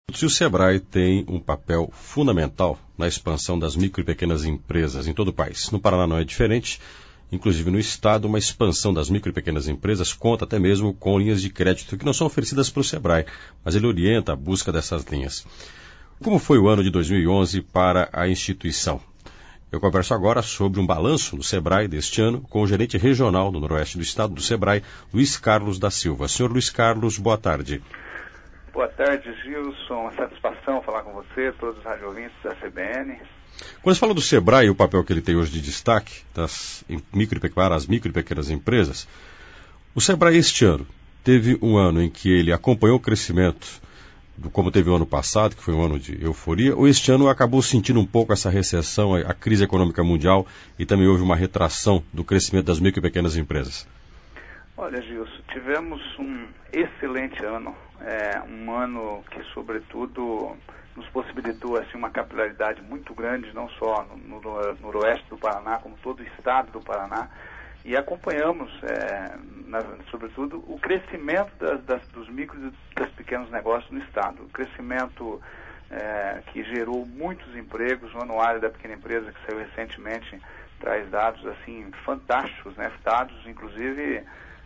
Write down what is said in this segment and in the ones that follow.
Se o Sebrae tem um papel fundamental na expansão das micro e pequenas empresas em todo o país. No Paraná não é diferente, inclusive no estado, uma expansão das micro e pequenas empresas conta até mesmo com linhas de crédito que não são oferecidas pelo Sebrae, mas ele orienta a busca dessas linhas. Como foi o ano de 2011 para a instituição? Eu converso agora sobre um balanço do Sebrae deste ano com o gerente regional do Noroeste do Estado do Sebrae, Luiz Carlos da Silva. Senhor Luiz Carlos, boa tarde. Boa tarde, Gilson. Uma satisfação falar com você, todos os radiovintes da CBN. Quando se fala do Sebrae e o papel que ele tem hoje de destaque das para as micro e pequenas empresas, o Sebrae este ano teve um ano em que ele acompanhou o crescimento como teve o ano passado, que foi um ano de euforia, ou este ano acabou sentindo um pouco essa recessão, a crise econômica mundial, e também houve uma retração do crescimento das micro e pequenas empresas? Olha, Gilson, tivemos um excelente ano, um ano que, sobretudo, nos possibilitou assim, uma capilaridade muito grande, não só no noroeste do Paraná, como todo o estado do Paraná, e acompanhamos, sobretudo, o crescimento dos micros e dos pequenos negócios no estado. O crescimento que gerou muitos empregos. O Anuário da Pequena Empresa, que saiu recentemente, traz dados assim fantásticos, né? Dados, inclusive,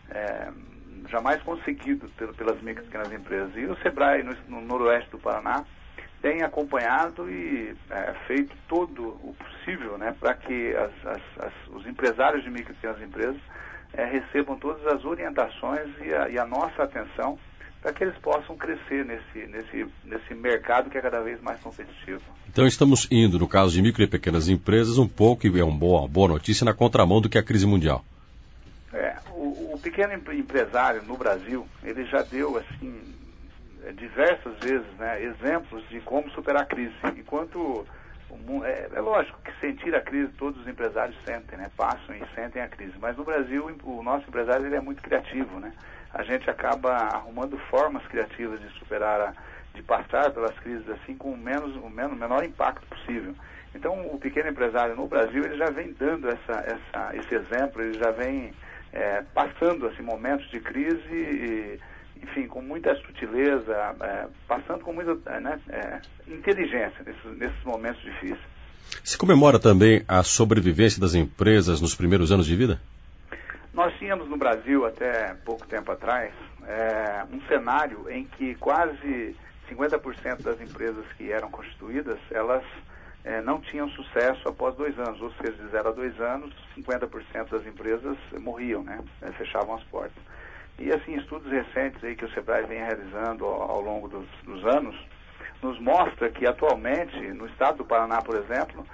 jamais conseguidos pelas micro e pequenas empresas. E o Sebrae, no noroeste do Paraná, tem acompanhado e feito todo o possível, né, para que os empresários de micro e pequenas empresas recebam todas as orientações e a nossa atenção para que eles possam crescer nesse mercado que é cada vez mais competitivo. Então estamos indo, no caso de micro e pequenas empresas, um pouco, e é uma boa notícia, na contramão do que é a crise mundial. O pequeno empresário no Brasil, ele já deu, assim, diversas vezes, né, exemplos de como superar a crise. Enquanto o mundo, é lógico que sentir a crise todos os empresários sentem, né, passam e sentem a crise. Mas no Brasil o nosso empresário ele é muito criativo, né? A gente acaba arrumando formas criativas de superar, de passar pelas crises assim com o menor impacto possível. Então o pequeno empresário no Brasil ele já vem dando esse exemplo, ele já vem passando assim, momentos de crise e, enfim, com muita sutileza, passando com muita inteligência nesses momentos difíceis. Se comemora também a sobrevivência das empresas nos primeiros anos de vida? Nós tínhamos no Brasil, até pouco tempo atrás, um cenário em que quase 50% das empresas que eram constituídas, elas não tinham sucesso após 2 anos, ou seja, de 0 a 2 anos, 50% das empresas morriam, né? Fechavam as portas. E assim, estudos recentes aí que o Sebrae vem realizando ao longo dos anos, nos mostra que atualmente, no estado do Paraná, por exemplo,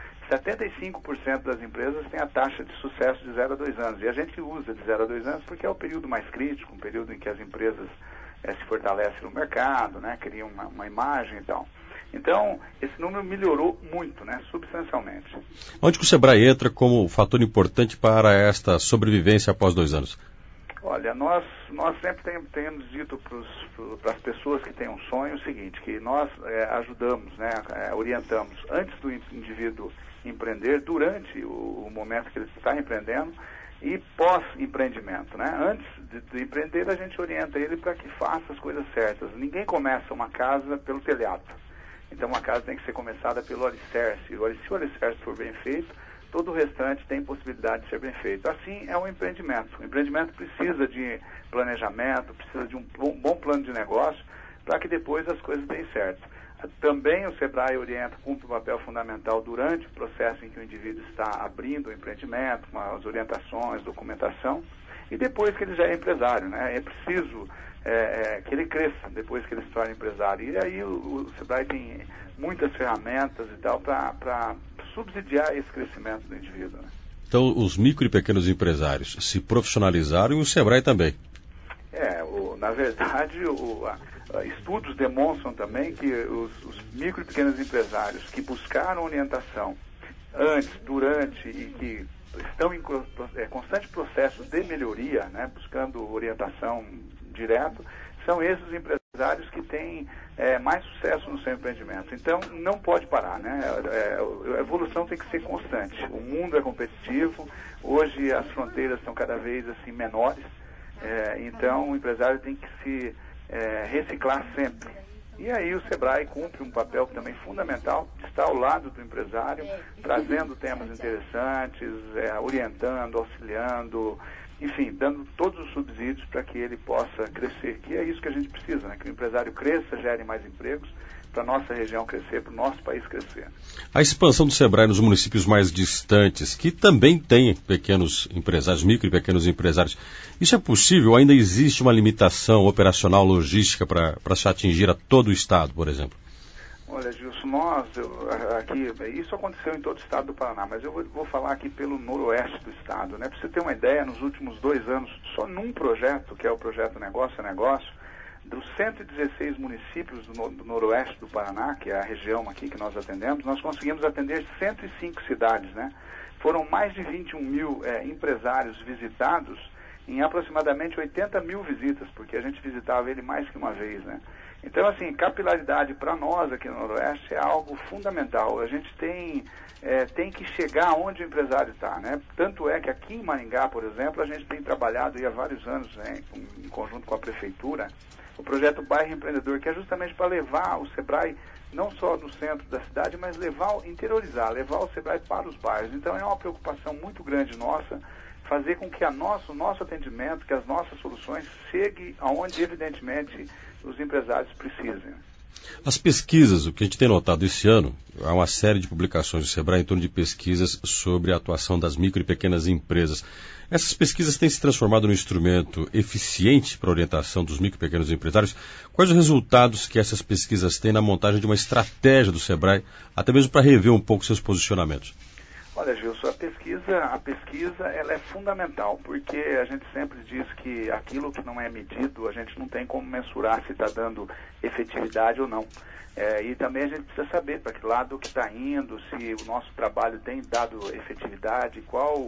75% das empresas têm a taxa de sucesso de 0 a 2 anos. E a gente usa de 0 a 2 anos porque é o período mais crítico, um período em que as empresas se fortalecem no mercado, né, criam uma imagem e tal. Então, esse número melhorou muito, né, substancialmente. Onde que o Sebrae entra como fator importante para esta sobrevivência após 2 anos? Olha, nós sempre temos dito para as pessoas que têm um sonho o seguinte, que nós ajudamos, né, orientamos antes do indivíduo empreender, durante o momento que ele está empreendendo e pós-empreendimento, né? Antes de empreender, a gente orienta ele para que faça as coisas certas. Ninguém começa uma casa pelo telhado. Então, uma casa tem que ser começada pelo alicerce. Se o alicerce for bem feito, todo o restante tem possibilidade de ser bem feito. Assim é o empreendimento. O empreendimento precisa de planejamento, precisa de um bom plano de negócio para que depois as coisas deem certo. Também o Sebrae orienta, cumpre um papel fundamental durante o processo em que o indivíduo está abrindo o empreendimento, com as orientações, documentação, e depois que ele já é empresário, né? É preciso que ele cresça depois que ele se torna empresário. E aí o Sebrae tem muitas ferramentas e tal para subsidiar esse crescimento do indivíduo, né? Então, os micro e pequenos empresários se profissionalizaram e o Sebrae também. Na verdade, estudos demonstram também que os micro e pequenos empresários que buscaram orientação antes, durante e que estão em constante processo de melhoria, né, buscando orientação direto, são esses empresários que têm mais sucesso no seu empreendimento. Então, não pode parar, né? A evolução tem que ser constante. O mundo é competitivo, hoje as fronteiras estão cada vez assim, menores, então o empresário tem que se reciclar sempre. E aí o SEBRAE cumpre um papel também fundamental, está ao lado do empresário, trazendo temas interessantes, orientando, auxiliando, enfim, dando todos os subsídios para que ele possa crescer, que é isso que a gente precisa, né? Que o empresário cresça, gere mais empregos, para a nossa região crescer, para o nosso país crescer. A expansão do SEBRAE nos municípios mais distantes, que também têm pequenos empresários, micro e pequenos empresários, isso é possível? Ainda existe uma limitação operacional, logística para se atingir a todo o estado, por exemplo? Olha, Gilson, isso aconteceu em todo o estado do Paraná, mas eu vou falar aqui pelo noroeste do estado, né? Para você ter uma ideia, nos últimos 2 anos, só num projeto, que é o projeto Negócio a Negócio, dos 116 municípios do noroeste do Paraná, que é a região aqui que nós atendemos, nós conseguimos atender 105 cidades, né? Foram mais de 21 mil empresários visitados em aproximadamente 80 mil visitas, porque a gente visitava ele mais que uma vez, né? Então, assim, capilaridade para nós aqui no Noroeste é algo fundamental. A gente tem que chegar onde o empresário está, né? Tanto é que aqui em Maringá, por exemplo, a gente tem trabalhado há vários anos, né, em conjunto com a Prefeitura, o projeto Bairro Empreendedor, que é justamente para levar o SEBRAE não só no centro da cidade, mas levar o SEBRAE para os bairros. Então é uma preocupação muito grande nossa fazer com que o nosso atendimento, que as nossas soluções cheguem aonde, evidentemente, os empresários precisem. As pesquisas, o que a gente tem notado esse ano, há uma série de publicações do SEBRAE em torno de pesquisas sobre a atuação das micro e pequenas empresas. Essas pesquisas têm se transformado num instrumento eficiente para a orientação dos micro e pequenos empresários. Quais os resultados que essas pesquisas têm na montagem de uma estratégia do SEBRAE, até mesmo para rever um pouco seus posicionamentos? Olha, Gilson, a pesquisa ela é fundamental, porque a gente sempre diz que aquilo que não é medido, a gente não tem como mensurar se está dando efetividade ou não. E também a gente precisa saber para que lado que está indo, se o nosso trabalho tem dado efetividade,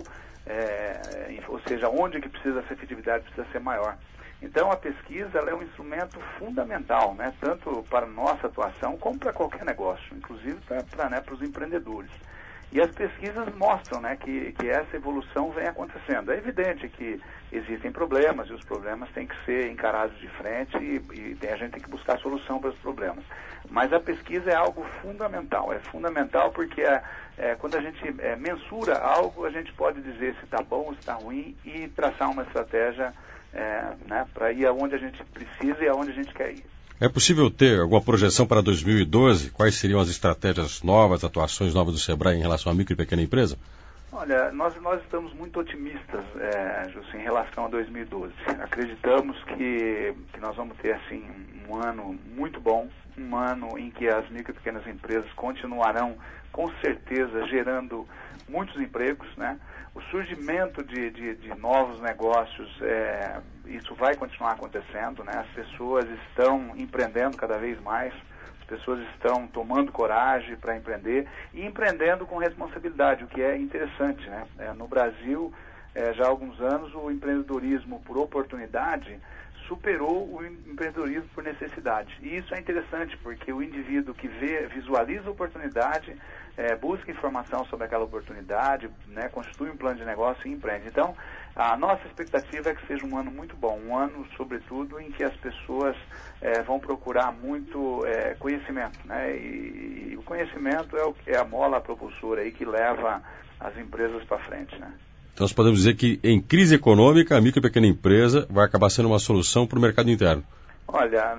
ou seja, onde que essa efetividade precisa ser maior. Então a pesquisa ela é um instrumento fundamental, né, tanto para a nossa atuação como para qualquer negócio, inclusive para os empreendedores. E as pesquisas mostram, né, que essa evolução vem acontecendo. É evidente que existem problemas e os problemas têm que ser encarados de frente e a gente tem que buscar solução para os problemas. Mas a pesquisa é algo fundamental. É fundamental porque quando a gente mensura algo, a gente pode dizer se está bom ou se está ruim e traçar uma estratégia né, para ir aonde a gente precisa e aonde a gente quer ir. É possível ter alguma projeção para 2012? Quais seriam as estratégias novas, atuações novas do SEBRAE em relação à micro e pequena empresa? Olha, nós estamos muito otimistas, José, em relação a 2012. Acreditamos que nós vamos ter assim, um ano muito bom, um ano em que as micro e pequenas empresas continuarão, com certeza, gerando muitos empregos, né? O surgimento de novos negócios, isso vai continuar acontecendo, né? As pessoas estão empreendendo cada vez mais, as pessoas estão tomando coragem para empreender e empreendendo com responsabilidade, o que é interessante, né? No Brasil, já há alguns anos, o empreendedorismo por oportunidade superou o empreendedorismo por necessidade. E isso é interessante, porque o indivíduo que visualiza a oportunidade, busca informação sobre aquela oportunidade, né, constitui um plano de negócio e empreende. Então, a nossa expectativa é que seja um ano muito bom, um ano, sobretudo, em que as pessoas vão procurar muito conhecimento, né? E o conhecimento é a mola propulsora aí que leva as empresas para frente, né? Então, nós podemos dizer que, em crise econômica, a micro e pequena empresa vai acabar sendo uma solução para o mercado interno. Olha,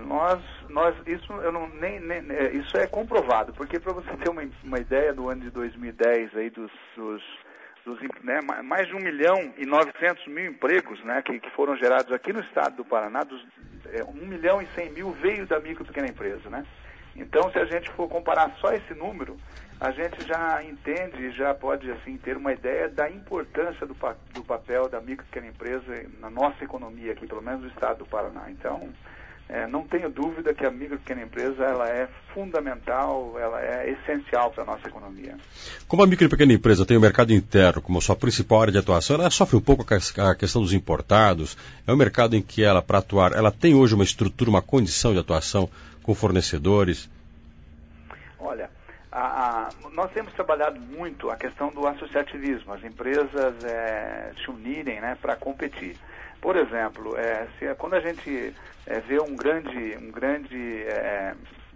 isso é comprovado, porque para você ter uma ideia do ano de 2010, aí né, mais de 1.900.000 empregos, né, que foram gerados aqui no estado do Paraná, 1.100.000 veio da micro e pequena empresa, né? Então, se a gente for comparar só esse número, a gente já entende, já pode assim ter uma ideia da importância do papel da micro e pequena empresa na nossa economia aqui, pelo menos no estado do Paraná. Então, não tenho dúvida que a micro e pequena empresa ela é fundamental, ela é essencial para a nossa economia. Como a micro e pequena empresa tem o mercado interno como sua principal área de atuação, ela sofre um pouco a questão dos importados. É um mercado em que ela, para atuar, ela tem hoje uma estrutura, uma condição de atuação com fornecedores? Olha, nós temos trabalhado muito a questão do associativismo, as empresas se unirem, né, para competir. Por exemplo, quando a gente vê um grande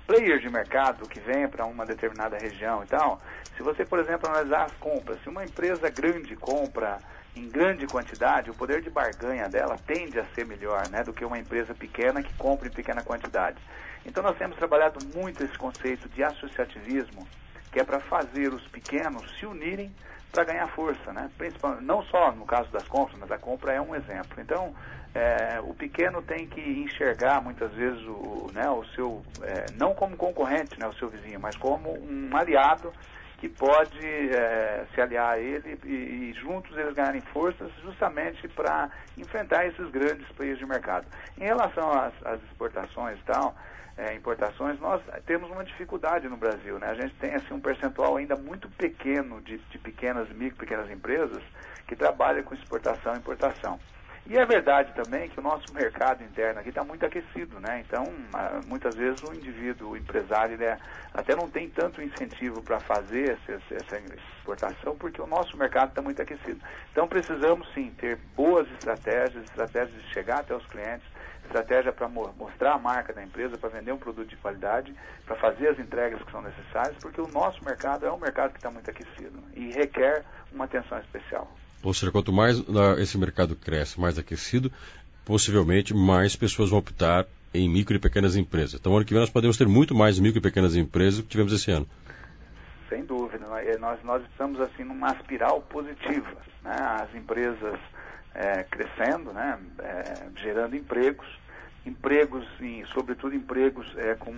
players de mercado que venham para uma determinada região e tal, se você, por exemplo, analisar as compras, se uma empresa grande compra em grande quantidade, o poder de barganha dela tende a ser melhor, né, do que uma empresa pequena que compra em pequena quantidade. Então nós temos trabalhado muito esse conceito de associativismo, que é para fazer os pequenos se unirem para ganhar força, né? Principalmente, não só no caso das compras, mas a compra é um exemplo. Então, o pequeno tem que enxergar muitas vezes o seu, não como concorrente, né, o seu vizinho, mas como um aliado que pode se aliar a ele e juntos eles ganharem forças justamente para enfrentar esses grandes players de mercado. Em relação às exportações e tal, importações, nós temos uma dificuldade no Brasil, né? A gente tem assim, um percentual ainda muito pequeno de pequenas, pequenas empresas que trabalham com exportação e importação. E é verdade também que o nosso mercado interno aqui está muito aquecido, né? Então, muitas vezes o indivíduo, o empresário, ele até não tem tanto incentivo para fazer essa exportação, porque o nosso mercado está muito aquecido. Então, precisamos sim ter boas estratégias de chegar até os clientes, estratégia para mostrar a marca da empresa, para vender um produto de qualidade, para fazer as entregas que são necessárias, porque o nosso mercado é um mercado que está muito aquecido e requer uma atenção especial. Ou seja, quanto mais esse mercado cresce, mais aquecido, possivelmente mais pessoas vão optar em micro e pequenas empresas. Então, ano que vem nós podemos ter muito mais micro e pequenas empresas do que tivemos esse ano. Sem dúvida. Nós estamos assim numa espiral positiva, né? As empresas crescendo, né? Gerando empregos, sobretudo empregos com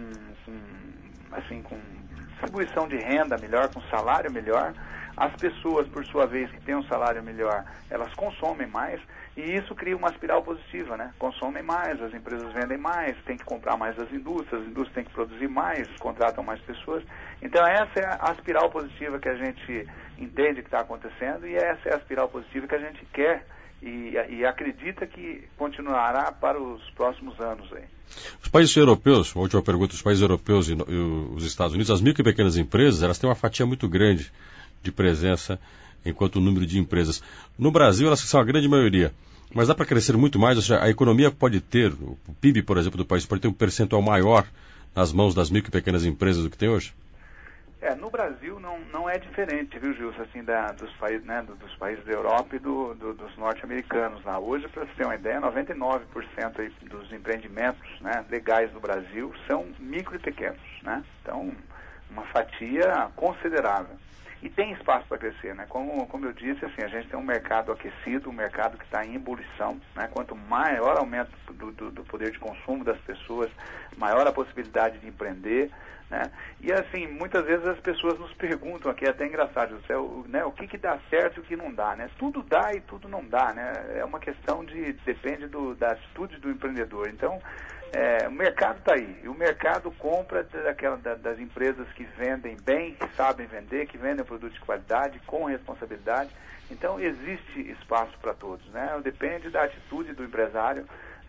distribuição de renda melhor, com salário melhor. As pessoas, por sua vez, que têm um salário melhor, elas consomem mais e isso cria uma espiral positiva, né? Consomem mais, as empresas vendem mais, tem que comprar mais das indústrias, as indústrias têm que produzir mais, contratam mais pessoas. Então essa é a espiral positiva que a gente entende que está acontecendo e essa é a espiral positiva que a gente quer e acredita que continuará para os próximos anos aí. Os países europeus, uma última pergunta, os países europeus e os Estados Unidos, as micro e pequenas empresas, elas têm uma fatia muito grande de presença enquanto o número de empresas. No Brasil, elas são a grande maioria, mas dá para crescer muito mais, ou seja, a economia pode ter, o PIB, por exemplo, do país, pode ter um percentual maior nas mãos das micro e pequenas empresas do que tem hoje? No Brasil não é diferente, viu, Gilson, assim, dos países, né, dos países da Europa e dos norte-americanos lá. Hoje, para você ter uma ideia, 99% aí dos empreendimentos, né, legais no Brasil são micro e pequenos, né? Então, uma fatia considerável. E tem espaço para crescer, né? Como eu disse, assim, a gente tem um mercado aquecido, um mercado que está em ebulição, né? Quanto maior aumento do poder de consumo das pessoas, maior a possibilidade de empreender, né? E assim, muitas vezes as pessoas nos perguntam aqui, é até engraçado, né? O que dá certo e o que não dá, né? Tudo dá e tudo não dá, né? É uma questão depende da atitude do empreendedor. Então, o mercado está aí, e o mercado compra das empresas que vendem bem, que sabem vender, que vendem produto de qualidade, com responsabilidade. Então, existe espaço para todos, né? Depende da atitude do empresário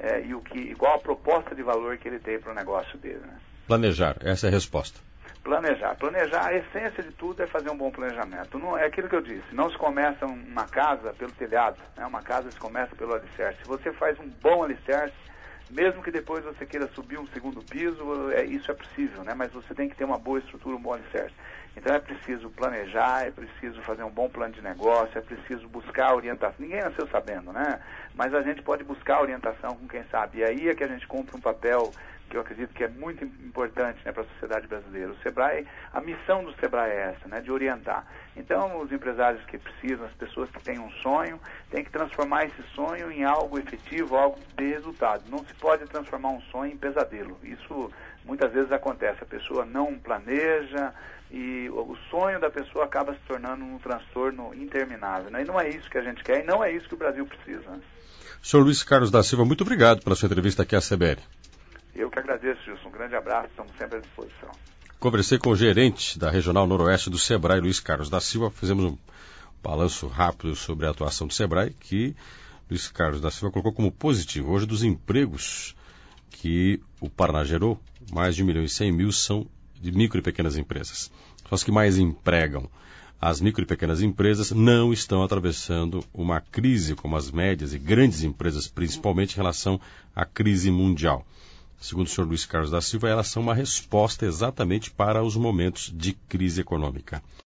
e qual a proposta de valor que ele tem para o negócio dele, né? Planejar, essa é a resposta. Planejar, a essência de tudo é fazer um bom planejamento. Não, é aquilo que eu disse, não se começa uma casa pelo telhado, né? Uma casa se começa pelo alicerce. Se você faz um bom alicerce, mesmo que depois você queira subir um segundo piso, isso é possível, né? Mas você tem que ter uma boa estrutura, um bom alicerce. Então é preciso planejar, é preciso fazer um bom plano de negócio, é preciso buscar orientação. Ninguém nasceu sabendo, né? Mas a gente pode buscar orientação com quem sabe. E aí é que a gente cumpre um papel que eu acredito que é muito importante, né, para a sociedade brasileira. O Sebrae, a missão do Sebrae é essa, né, de orientar. Então, os empresários que precisam, as pessoas que têm um sonho, têm que transformar esse sonho em algo efetivo, algo de resultado. Não se pode transformar um sonho em pesadelo. Isso muitas vezes acontece. A pessoa não planeja e o sonho da pessoa acaba se tornando um transtorno interminável, né? E não é isso que a gente quer e não é isso que o Brasil precisa, né? Senhor Luiz Carlos da Silva, muito obrigado pela sua entrevista aqui à CBN. Eu que agradeço, Gilson. Um grande abraço, estamos sempre à disposição. Conversei com o gerente da Regional Noroeste do Sebrae, Luiz Carlos da Silva. Fizemos um balanço rápido sobre a atuação do Sebrae, que Luiz Carlos da Silva colocou como positivo. Hoje, dos empregos que o Paraná gerou, mais de 1.100.000 são de micro e pequenas empresas. São as que mais empregam. As micro e pequenas empresas não estão atravessando uma crise como as médias e grandes empresas, principalmente em relação à crise mundial. segundo o senhor Luiz Carlos da Silva, elas são uma resposta exatamente para os momentos de crise econômica.